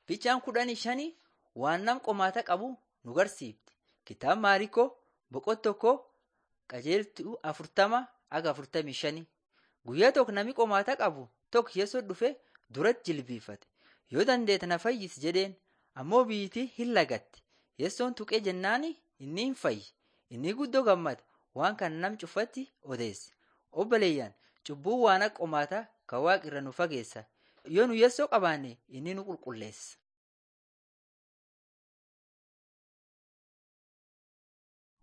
Ficaan 15 waan nam qomaata qabu nu garsiifti. Kitaaba Maariikoo boqonnaa 1 qajeeltuu 40 haga 45. Guyyaa tokko nami qomaata qabu tokko Yesuus dhufe duratti jilbiifate. Yoo dandeete na fayyisi jedheen ammoo biyyittii hin lagatte. Yesuun tuqee jennaani inni hin fayye. Inni guddoo gammada waan kana nam cufatti odeesse. Obboleeyyan cubbuun waan akka qomaataa kan Waaqa irraa nu fageessa. Yoo nu Yesuus qabaanne inni nu qulqulleessa.